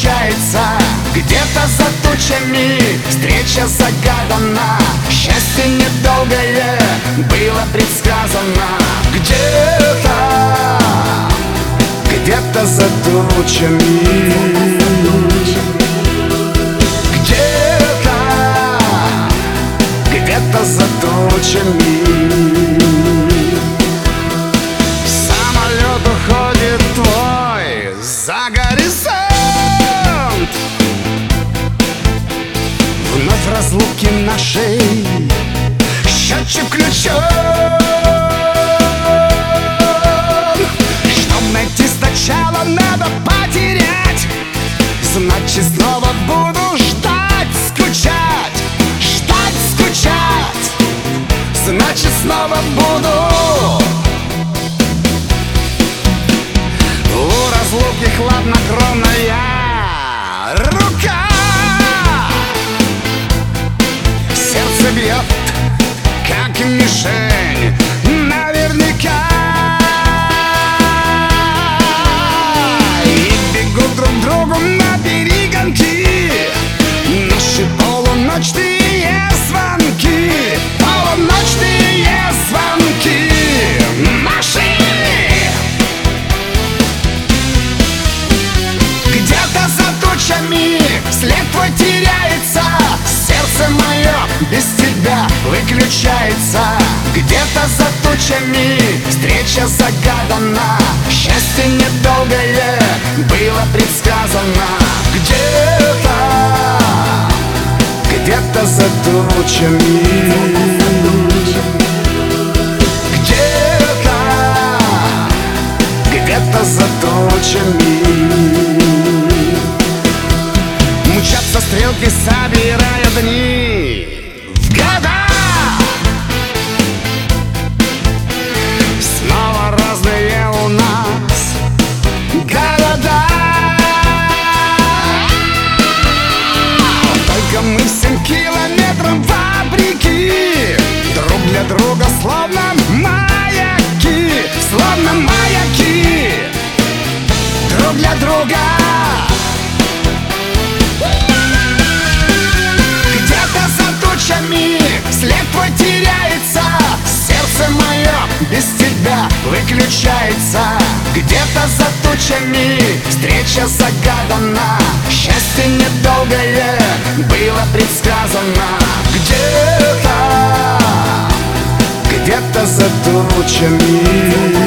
выключается. Где-то за тучами встреча загадана. Счастье недолгое было предсказано. Где-то за тучами, где-то за тучами. Самолет уходит твой за горизонт. Вновь разлуки нашей, счетчик включен. Чтоб найти сначала надо потерять. Значит снова буду ждать, скучать. Ждать, скучать. Значит снова буду. У разлуки хладнокровная рука. Сердце бьет, как мишень, наверняка. И бегут друг к другу на перегонки наши полуночные звонки. Полуночные звонки наши. Где-то за тучами след твой теряется. Сердце мое без тебя выключается. Где-то за тучами встреча загадана. Счастье недолгое было предсказано. Где-то за тучами, где-то за тучами. Мчатся стрелки, собирая дни в года. Снова разные у нас города. Только мы 7 километров вопреки друг для друга, словно маяки. Словно маяки друг для друга. Где-то за тучами след твой теряется. Сердце мое без тебя выключается. Где-то за тучами встреча загадана. Счастье недолгое было предсказано. Где-то за тучами.